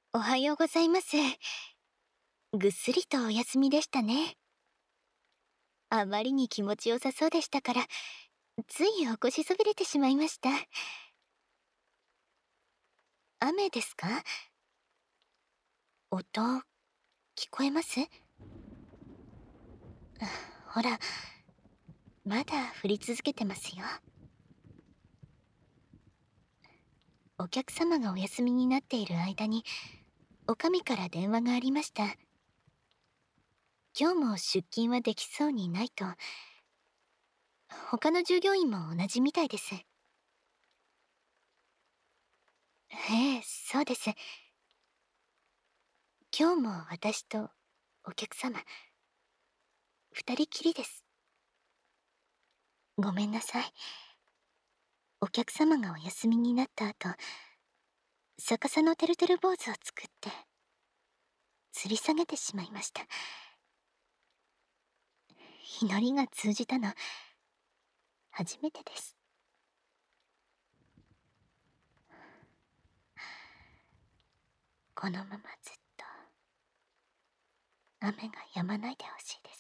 おはようございます。ぐっすりとお休みでしたね。あまりに気持ちよさそうでしたから、つい起こしそびれてしまいました。雨ですか？音、聞こえます？ほら、まだ降り続けてますよ。お客様がお休みになっている間に、おかみから電話がありました。今日も出勤はできそうにないと。他の従業員も同じみたいです。ええ、そうです。今日も私とお客様、二人きりです。ごめんなさい。お客様がお休みになった後、逆さのてるてる坊主を作って、吊り下げてしまいました。祈りが通じたの、初めてです。このままずっと、雨が止まないでほしいです。